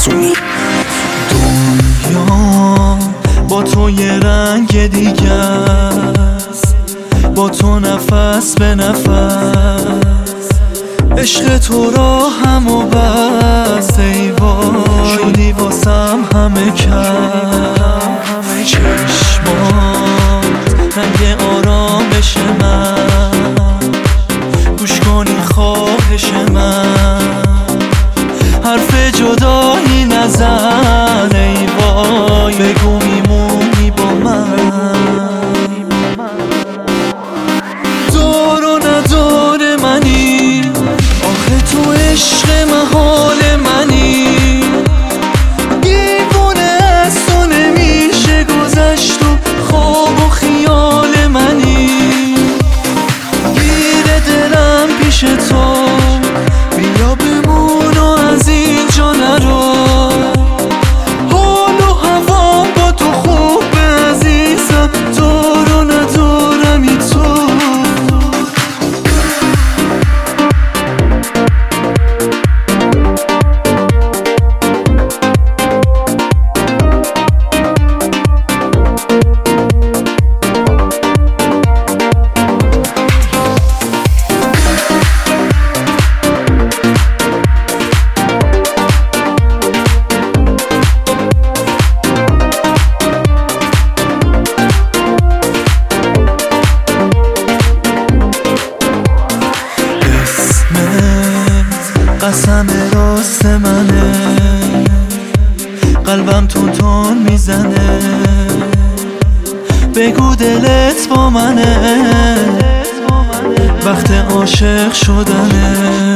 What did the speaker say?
رسولی. دنیا با تو یه رنگ دیگه است، با تو نفس به نفس، عشق تو را هم و بس. ای وای شدی واسم همه کم، چشمات رنگ آرامش من، گوش کنی خواهش من، حرف جدایی نزن. ای وای بگو میمونی با من، دار و ندار منی، آخه تو عشق محال منی، دیوونه از تو نمیشه گذشت و خواب و خیال منی، گیر دلم پیش تو، بیا بمون و از اینجا نرو، حال و هوا با تو خوبه عزیزم، دار و ندارمی تو. قسم راست منه، قلبم تون میزنه، بگو دلت با منه، وقت عاشق شدنه.